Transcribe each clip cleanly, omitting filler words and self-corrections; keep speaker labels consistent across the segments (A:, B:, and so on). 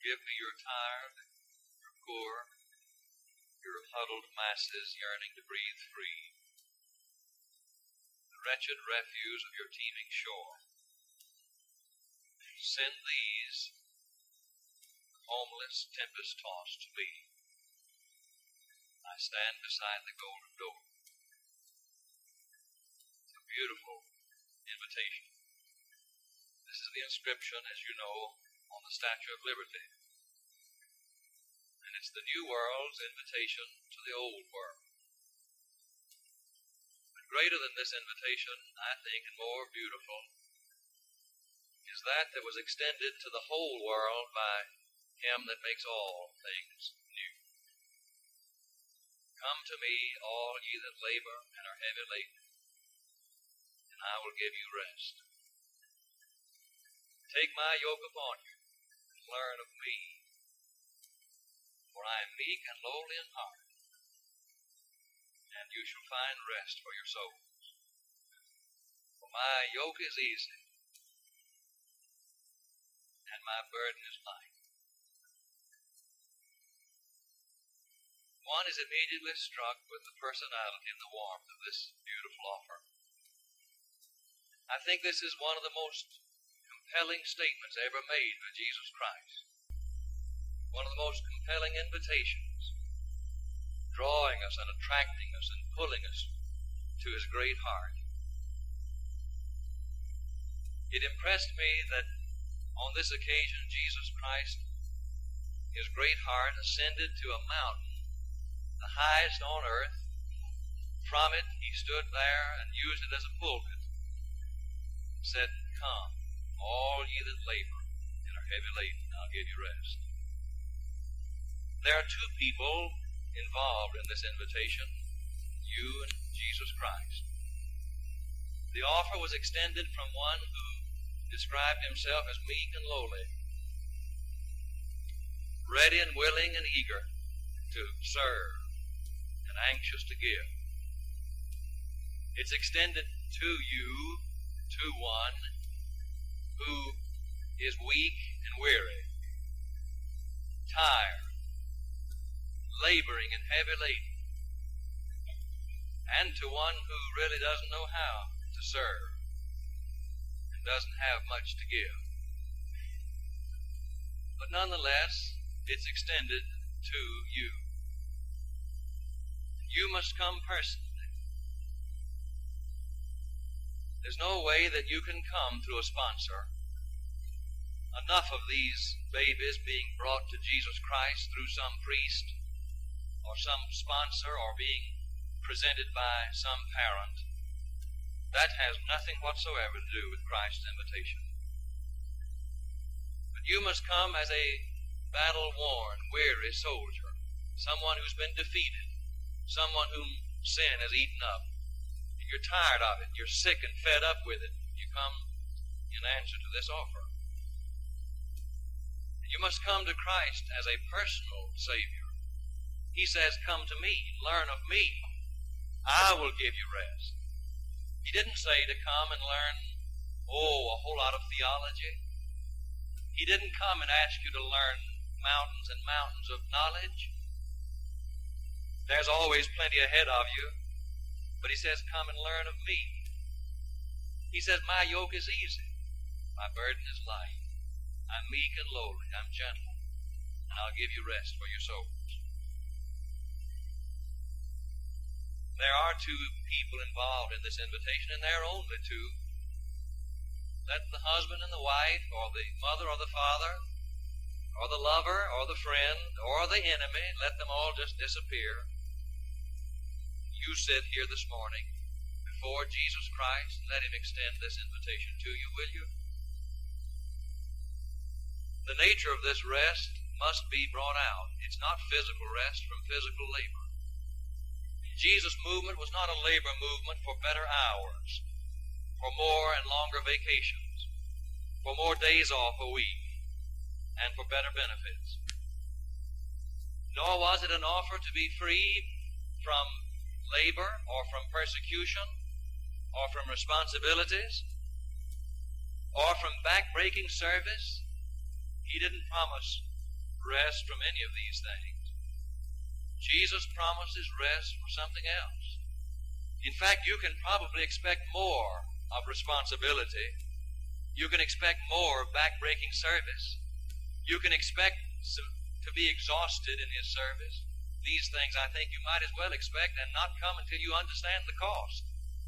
A: Give me your tired, your poor, your huddled masses yearning to breathe free, the wretched refuse of your teeming shore. Send these homeless, tempest-tossed to me. I stand beside the golden door. It's a beautiful invitation. This is the inscription, as you know, on the Statue of Liberty. And it's the New World's invitation to the Old World. But greater than this invitation, I think, and more beautiful, is that was extended to the whole world by Him that makes all things new. Come to me, all ye that labor and are heavy laden, and I will give you rest. Take my yoke upon you, and learn of me, for I am meek and lowly in heart, and you shall find rest for your souls. For my yoke is easy, and my burden is light. One is immediately struck with the personality and the warmth of this beautiful offer. I think this is one of the most compelling statements ever made by Jesus Christ. One of the most compelling invitations, drawing us and attracting us and pulling us to His great heart. It impressed me that on this occasion Jesus Christ, His great heart ascended to a mountain, the highest on earth. From it He stood there and used it as a pulpit. Said, come, all ye that labor and are heavy laden, I'll give you rest. There are two people involved in this invitation, you and Jesus Christ. The offer was extended from one who described himself as meek and lowly, ready and willing and eager to serve and anxious to give. It's extended to you, to one who is weak and weary, tired, laboring and heavy laden, and to one who really doesn't know how to serve and doesn't have much to give. But nonetheless, it's extended to you. You must come personally. There's no way that you can come through a sponsor. Enough of these babies being brought to Jesus Christ through some priest or some sponsor or being presented by some parent, that has nothing whatsoever to do with Christ's invitation. But you must come as a battle-worn, weary soldier, someone who's been defeated, someone whom sin has eaten up. You're tired of it. You're sick and fed up with it. You come in answer to this offer. You must come to Christ as a personal Savior. He says, come to me, learn of me. I will give you rest. He didn't say to come and learn, a whole lot of theology. He didn't come and ask you to learn mountains and mountains of knowledge. There's always plenty ahead of you. But He says, come and learn of me. He says, my yoke is easy. My burden is light. I'm meek and lowly. I'm gentle. And I'll give you rest for your souls. There are two people involved in this invitation, and there are only two. Let the husband and the wife, or the mother or the father, or the lover or the friend, or the enemy, let them all just disappear. You sit here this morning before Jesus Christ. Let Him extend this invitation to you, will you? The nature of this rest must be brought out. It's not physical rest from physical labor. Jesus' movement was not a labor movement for better hours, for more and longer vacations, for more days off a week, and for better benefits. Nor was it an offer to be freed from labor or from persecution or from responsibilities or from back-breaking service. He didn't promise rest from any of these things. Jesus promises rest for something else. In fact, you can probably expect more of responsibility. You can expect more of back-breaking service. You can expect to be exhausted in His service. These things I think you might as well expect and not come until you understand the cost.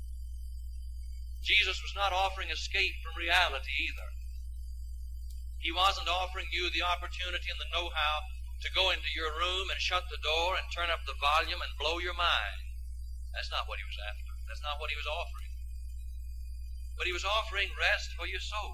A: Jesus was not offering escape from reality either. He wasn't offering you the opportunity and the know-how to go into your room and shut the door and turn up the volume and blow your mind. That's not what He was after. That's not what He was offering. But He was offering rest for your soul.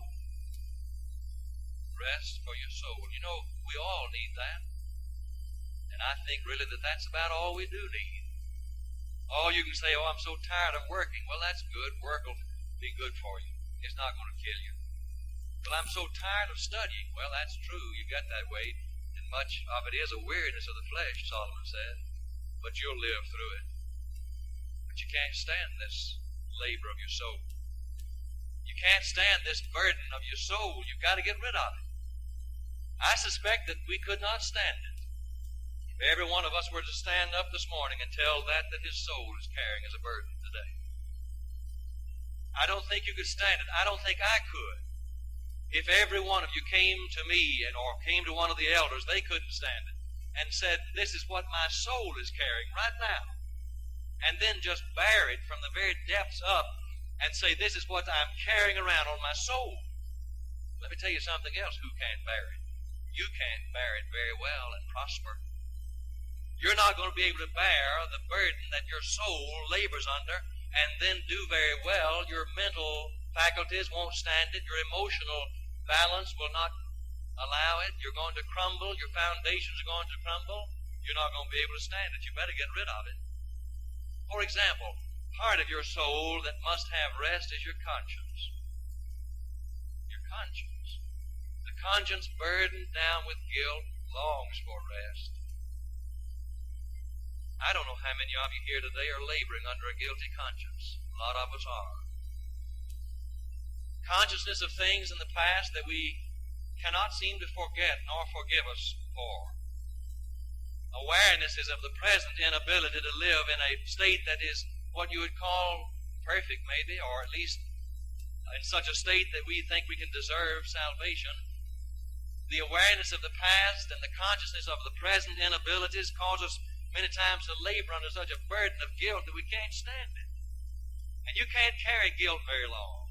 A: Rest for your soul. You know, we all need that. And I think really that that's about all we do need. Oh, you can say, oh, I'm so tired of working. Well, that's good. Work will be good for you. It's not going to kill you. Well, I'm so tired of studying. Well, that's true. You get that way. And much of it is a weariness of the flesh, Solomon said. But you'll live through it. But you can't stand this labor of your soul. You can't stand this burden of your soul. You've got to get rid of it. I suspect that we could not stand it. If every one of us were to stand up this morning and tell that his soul is carrying as a burden today. I don't think you could stand it. I don't think I could. If every one of you came to me or came to one of the elders, they couldn't stand it, and said, this is what my soul is carrying right now, and then just bear it from the very depths up and say, this is what I'm carrying around on my soul. Let me tell you something else. Who can't bear it? You can't bear it very well and prosper. You're not going to be able to bear the burden that your soul labors under and then do very well. Your mental faculties won't stand it. Your emotional balance will not allow it. You're going to crumble. Your foundations are going to crumble. You're not going to be able to stand it. You better get rid of it. For example, part of your soul that must have rest is your conscience. Your conscience. The conscience burdened down with guilt longs for rest. I don't know how many of you here today are laboring under a guilty conscience. A lot of us are. Consciousness of things in the past that we cannot seem to forget nor forgive us for. Awarenesses of the present inability to live in a state that is what you would call perfect maybe, or at least in such a state that we think we can deserve salvation. The awareness of the past and the consciousness of the present inabilities cause us many times to labor under such a burden of guilt that we can't stand it. And you can't carry guilt very long.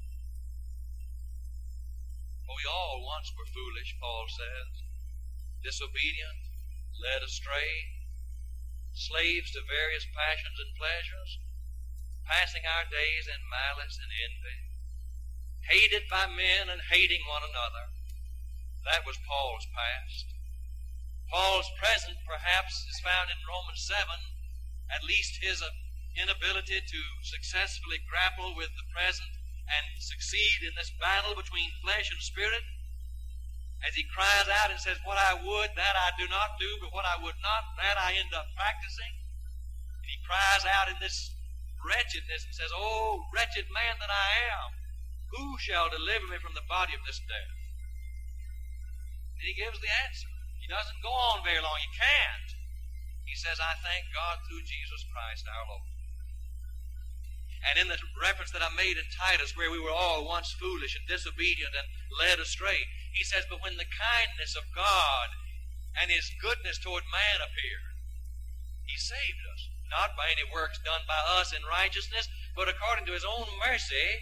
A: For we all once were foolish, Paul says, disobedient, led astray, slaves to various passions and pleasures, passing our days in malice and envy, hated by men and hating one another. That was Paul's past. Paul's present, perhaps, is found in Romans 7, at least his inability to successfully grapple with the present and succeed in this battle between flesh and spirit. As he cries out and says, what I would, that I do not do, but what I would not, that I end up practicing. And he cries out in this wretchedness and says, oh, wretched man that I am, who shall deliver me from the body of this death? And he gives the answer. He doesn't go on very long. He can't. He says, I thank God through Jesus Christ our Lord. And in the reference that I made in Titus, where we were all once foolish and disobedient and led astray, he says, but when the kindness of God and His goodness toward man appeared, He saved us, not by any works done by us in righteousness, but according to His own mercy,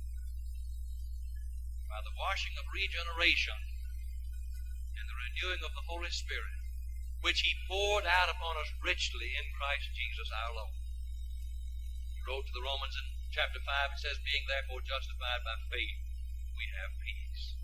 A: by the washing of regeneration and the renewing of the Holy Spirit, which He poured out upon us richly in Christ Jesus our Lord. He wrote to the Romans in chapter 5, it says, being therefore justified by faith, we have peace.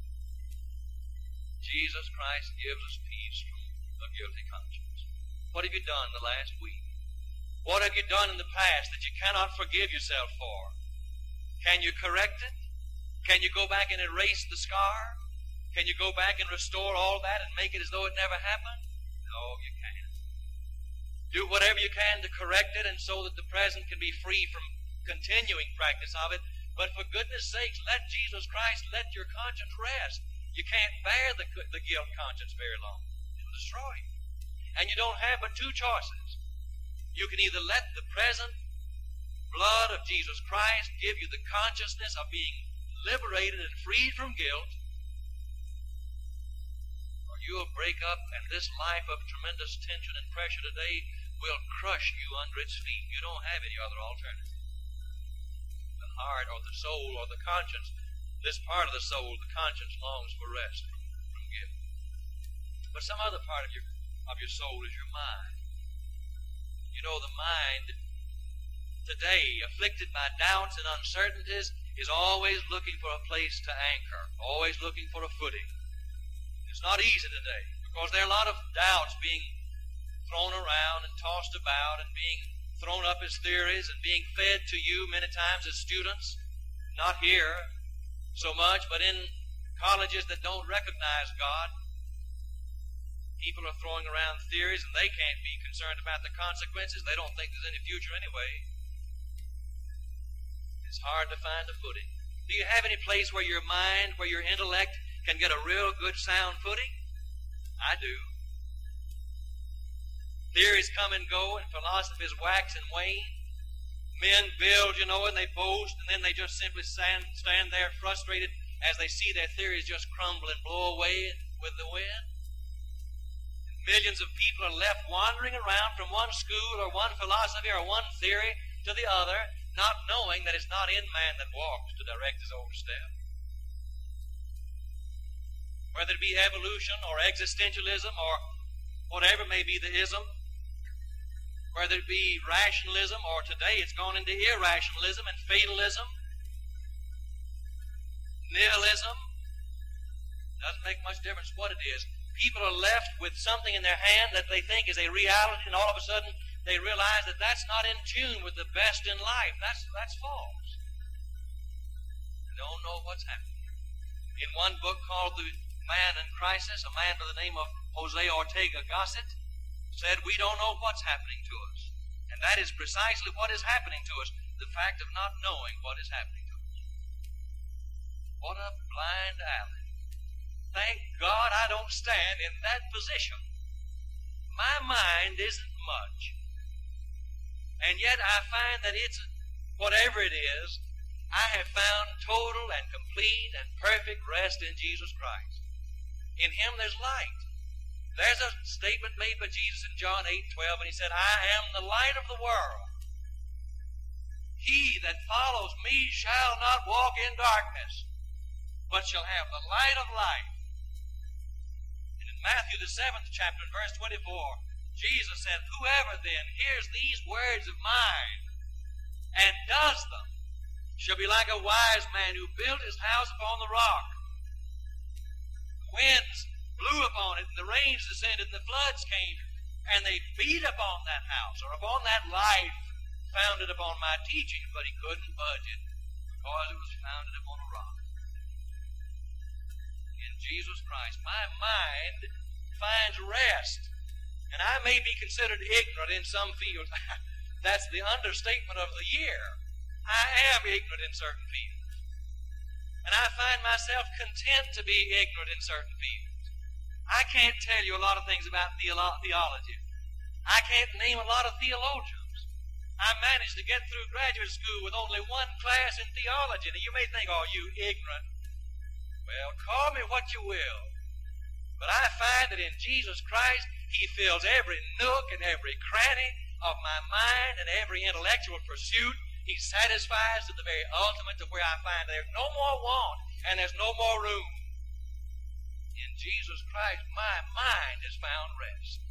A: Jesus Christ gives us peace from a guilty conscience. What have you done the last week? What have you done in the past that you cannot forgive yourself for? Can you correct it? Can you go back and erase the scar? Can you go back and restore all that and make it as though it never happened? No, you can't. Do whatever you can to correct it and so that the present can be free from continuing practice of it. But for goodness sakes, let Jesus Christ let your conscience rest. You can't bear the guilt conscience very long. It'll destroy you. And you don't have but two choices. You can either let the present blood of Jesus Christ give you the consciousness of being liberated and freed from guilt, or you will break up, and this life of tremendous tension and pressure today will crush you under its feet. You don't have any other alternative. The heart or the soul or the conscience, this part of the soul, the conscience, longs for rest from guilt. But some other part of your soul is your mind. You know, the mind today, afflicted by doubts and uncertainties, is always looking for a place to anchor, always looking for a footing. It's not easy today because there are a lot of doubts being thrown around and tossed about and being thrown up as theories and being fed to you many times as students, not here so much, but in colleges that don't recognize God. People are throwing around theories and they can't be concerned about the consequences. They don't think there's any future anyway. It's hard to find a footing. Do you have any place where your mind, where your intellect can get a real good sound footing? I do. Theories come and go and philosophies wax and wane. Men build, and they boast, and then they just simply stand there frustrated as they see their theories just crumble and blow away with the wind. Millions of people are left wandering around from one school or one philosophy or one theory to the other, not knowing that it's not in man that walks to direct his own step. Whether it be evolution or existentialism or whatever may be the ism, whether it be rationalism or today it's gone into irrationalism and fatalism, nihilism, doesn't make much difference what it is. People are left with something in their hand that they think is a reality, and all of a sudden they realize that that's not in tune with the best in life. That's false. They don't know what's happening. In one book called The Man in Crisis, a man by the name of Jose Ortega Gasset said, "We don't know what's happening to us." And that is precisely what is happening to us, the fact of not knowing what is happening to us. What a blind alley. Thank God I don't stand in that position. My mind isn't much. And yet I find that it's, whatever it is, I have found total and complete and perfect rest in Jesus Christ. In Him there's light. There's a statement made by Jesus in John 8:12, and He said, "I am the light of the world. He that follows me shall not walk in darkness, but shall have the light of life." Matthew the 7th chapter, verse 24, Jesus said, "Whoever then hears these words of mine and does them shall be like a wise man who built his house upon the rock. The winds blew upon it, and the rains descended, and the floods came, and they beat upon that house," or upon that life founded upon my teaching, but he couldn't budge it because it was founded upon a rock. In Jesus Christ, my mind finds rest. And I may be considered ignorant in some fields. That's the understatement of the year. I am ignorant in certain fields. And I find myself content to be ignorant in certain fields. I can't tell you a lot of things about theology. I can't name a lot of theologians. I managed to get through graduate school with only one class in theology. Now you may think, "Oh, you ignorant." Well, call me what you will. But I find that in Jesus Christ, He fills every nook and every cranny of my mind and every intellectual pursuit. He satisfies to the very ultimate, to where I find there's no more want and there's no more room. In Jesus Christ, my mind has found rest.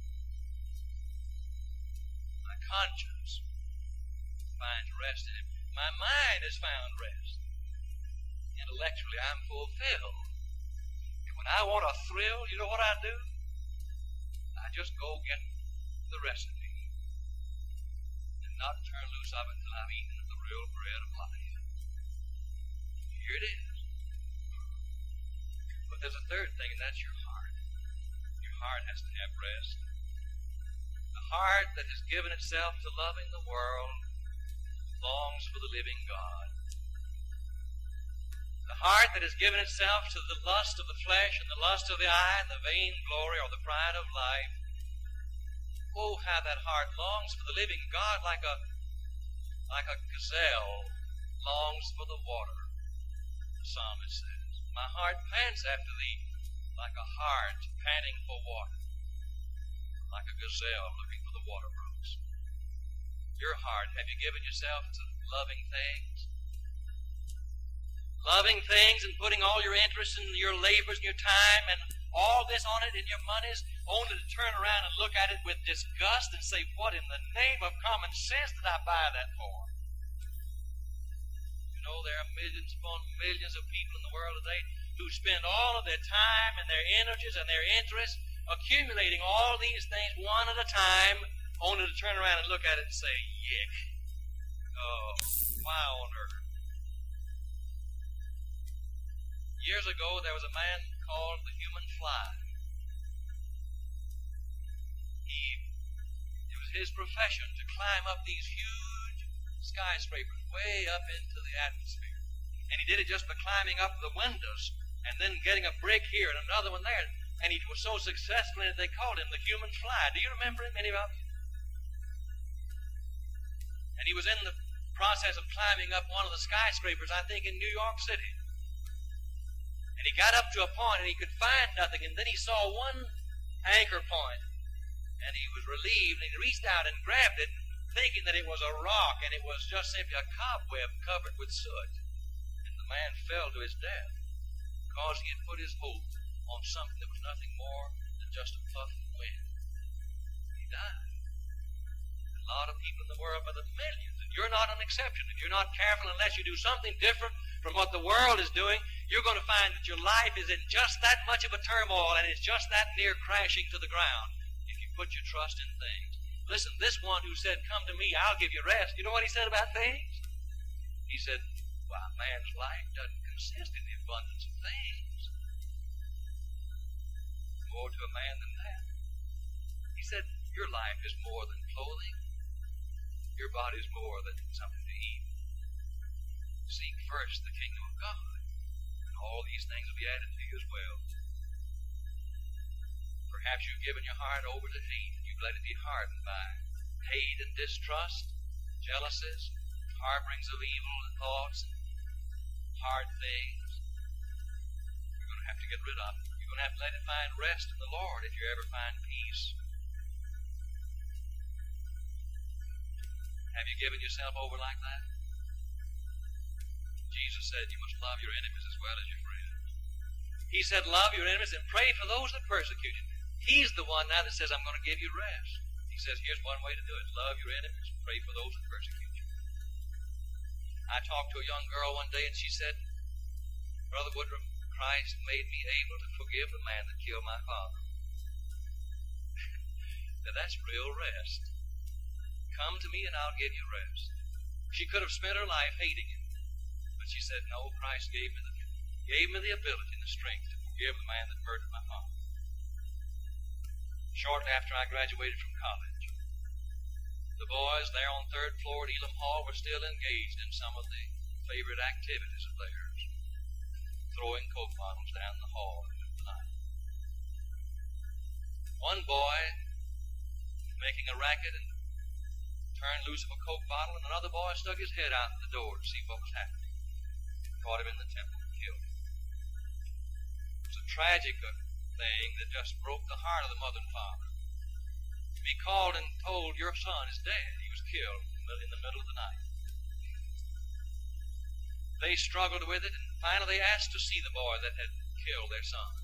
A: My conscience finds rest in Him. My mind has found rest. Intellectually, I'm fulfilled. And when I want a thrill, you know what I do? I just go get the recipe and not turn loose of it until I've eaten the real bread of life. Here it is. But there's a third thing, and that's your heart. Your heart has to have rest. The heart that has given itself to loving the world longs for the living God. The heart that has given itself to the lust of the flesh and the lust of the eye and the vain glory or the pride of life. Oh, how that heart longs for the living God like a gazelle longs for the water. The psalmist says, my heart pants after thee like a hart panting for water, like a gazelle looking for the water brooks. Your heart, have you given yourself to loving things? Loving things and putting all your interest and your labors and your time and all this on it and your monies, only to turn around and look at it with disgust and say, what in the name of common sense did I buy that for? You know, there are millions upon millions of people in the world today who spend all of their time and their energies and their interests accumulating all these things one at a time, only to turn around and look at it and say, yick. Oh, why on earth? Years ago, there was a man called the human fly. It was his profession to climb up these huge skyscrapers way up into the atmosphere. And he did it just by climbing up the windows and then getting a brick here and another one there. And he was so successful in it, they called him the human fly. Do you remember him, any of you? And he was in the process of climbing up one of the skyscrapers, I think, in New York City. And he got up to a point and he could find nothing, and then he saw one anchor point, and he was relieved, and he reached out and grabbed it, thinking that it was a rock, and it was just simply a cobweb covered with soot. And the man fell to his death because he had put his hope on something that was nothing more than just a puff of wind. He died. A lot of people in the world by the millions, and you're not an exception. If you're not careful, unless you do something different from what the world is doing, you're going to find that your life is in just that much of a turmoil, and it's just that near crashing to the ground if you put your trust in things. Listen, this one who said, come to me, I'll give you rest, you know what he said about things? He said, why, man's life doesn't consist in the abundance of things. More to a man than that. He said, your life is more than clothing. Your body's more than something to eat. Seek first the kingdom of God, and all these things will be added to you as well. Perhaps you've given your heart over to hate, and you've let it be hardened by hate and distrust, jealousies, harborings of evil thoughts, and hard things. You're going to have to get rid of it. You're going to have to let it find rest in the Lord if you ever find peace. Have you given yourself over like that? Jesus said you must love your enemies as well as your friends. He said love your enemies and pray for those that persecute you. He's the one now that says I'm going to give you rest. He says here's one way to do it. Love your enemies. Pray for those that persecute you. I talked to a young girl one day and she said, Brother Woodrum, Christ made me able to forgive the man that killed my father. Now that's real rest. Come to me and I'll give you rest. She could have spent her life hating him, but she said, no, Christ gave me the ability and the strength to forgive the man that murdered my father. Shortly after I graduated from college, the boys there on 3rd floor at Elam Hall were still engaged in some of the favorite activities of theirs, throwing Coke bottles down the hall into the night. One boy making a racket and turned loose of a Coke bottle, and another boy stuck his head out the door to see what was happening. Caught him in the temple and killed him. It was a tragic thing that just broke the heart of the mother and father. To be called and told, your son is dead. He was killed in the middle of the night. They struggled with it, and finally they asked to see the boy that had killed their son.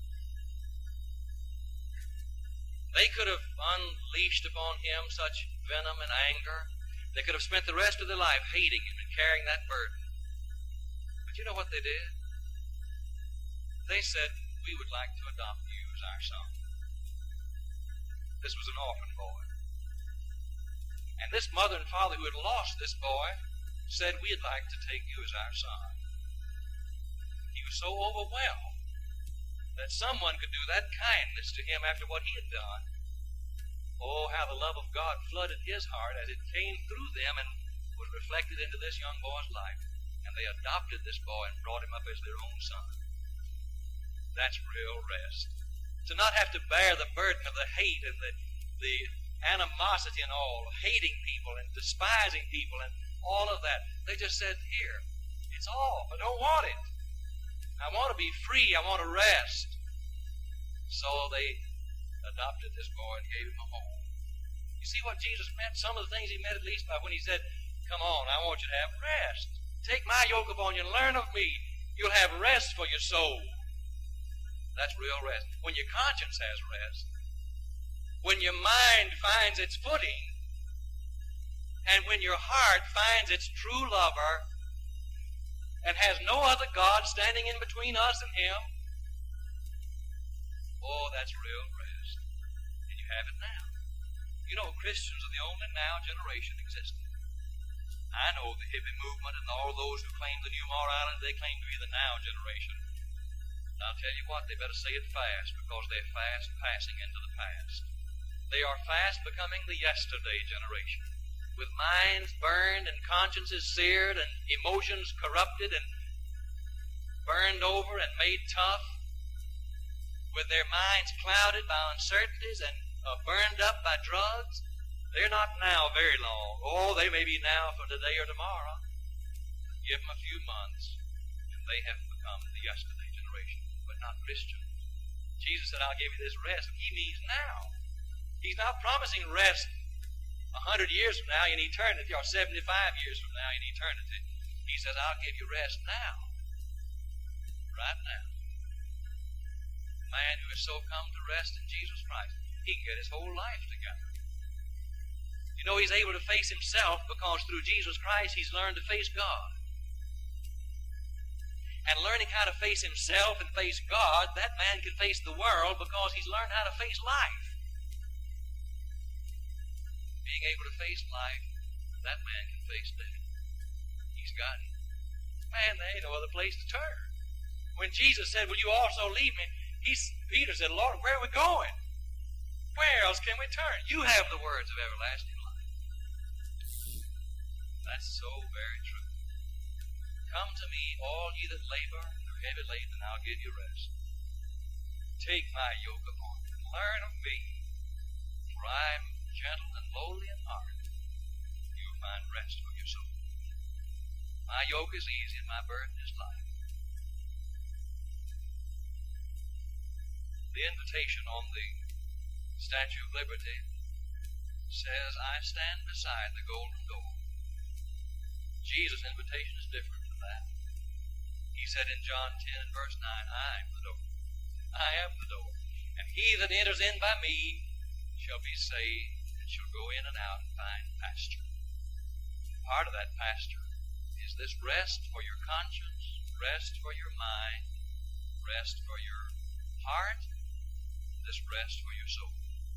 A: They could have unleashed upon him such venom and anger. They could have spent the rest of their life hating him and carrying that burden. But you know what they did? They said, we would like to adopt you as our son. This was an orphan boy. And this mother and father who had lost this boy said, we'd like to take you as our son. He was so overwhelmed that someone could do that kindness to him after what he had done. Oh, how the love of God flooded his heart as it came through them and was reflected into this young boy's life. and they adopted this boy and brought him up as their own son. That's real rest. To not have to bear the burden of the hate and the animosity and all, hating people and despising people and all of that. They just said, here, it's off. I don't want it. I want to be free. I want to rest. So they adopted this boy and gave him a home. You see what Jesus meant? Some of the things he meant at least by when he said, come on, I want you to have rest. Take my yoke upon you and learn of me. You'll have rest for your soul. That's real rest. When your conscience has rest, when your mind finds its footing, and when your heart finds its true lover and has no other God standing in between us and him, oh, that's real rest. And you have it now. You know, Christians are the only now generation existing. I know the hippie movement and all those who claim the new morality, they claim to be the now generation. I'll tell you what, they better say it fast, because they're fast passing into the past. They are fast becoming the yesterday generation, with minds burned and consciences seared and emotions corrupted and burned over and made tough, with their minds clouded by uncertainties and burned up by drugs. They're not now very long. Oh, they may be now for today or tomorrow. Give them a few months, and they have become the yesterday generation, but not Christians. Jesus said, I'll give you this rest. He means now. He's not promising rest 100 years from now in eternity, or 75 years from now in eternity. He says, I'll give you rest now. Right now. The man who has so come to rest in Jesus Christ, he can get his whole life together. You know, he's able to face himself because through Jesus Christ he's learned to face God. And learning how to face himself and face God, that man can face the world because he's learned how to face life. Being able to face life, that man can face death. He's got it. Man, there ain't no other place to turn. When Jesus said, will you also leave me? Peter said, Lord, where are we going? Where else can we turn? You have the words of everlasting life. That's so very true. Come to me, all ye that labor and are heavy laden, and I'll give you rest. Take my yoke upon you and learn of me, for I am gentle and lowly in heart. You'll find rest for your soul. My yoke is easy and my burden is light. The invitation on the Statue of Liberty says, I stand beside the golden door. Jesus' invitation is different than that. He said in John 10 and verse 9, I am the door. I am the door. And he that enters in by me shall be saved and shall go in and out and find pasture. Part of that pasture is this rest for your conscience, rest for your mind, rest for your heart, this rest for your soul.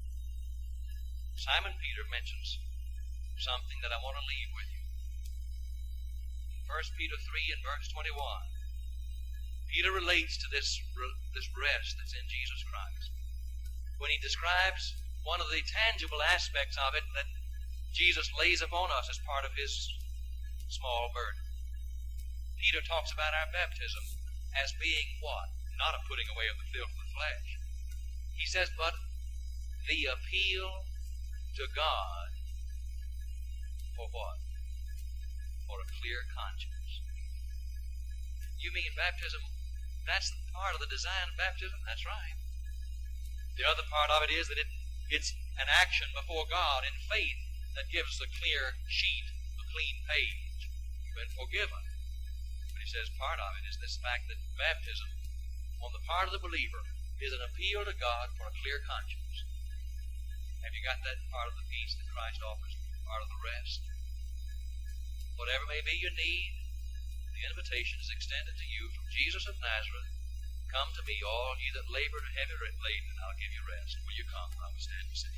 A: Simon Peter mentions something that I want to leave with you. In 1 Peter 3 and verse 21, Peter relates to this rest that's in Jesus Christ. When he describes one of the tangible aspects of it that Jesus lays upon us as part of his small burden. Peter talks about our baptism as being what? Not a putting away of the filth of the flesh. He says, but the appeal to God for what? For a clear conscience. You mean baptism, that's part of the design of baptism? That's right. The other part of it is that it's an action before God in faith that gives a clear sheet, a clean page. You've been forgiven. But he says part of it is this fact that baptism, on the part of the believer, is an appeal to God for a clear conscience. Have you got that part of the peace that Christ offers, part of the rest? Whatever may be your need, the invitation is extended to you from Jesus of Nazareth. Come to me, all ye that labor and heavy laden, and I'll give you rest. Will you come? I will stand and sing.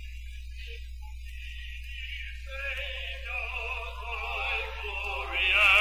A: Glory